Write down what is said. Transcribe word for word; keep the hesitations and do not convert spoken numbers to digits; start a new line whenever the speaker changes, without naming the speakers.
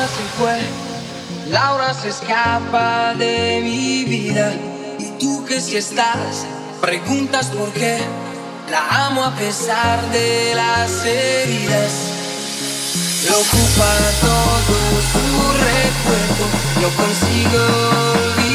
se fue, Laura se escapa de mi vida. Y tú que si estás, preguntas por qué. La amo a pesar de las heridas. Lo ocupa todo su recuerdo. No consigo olvidar.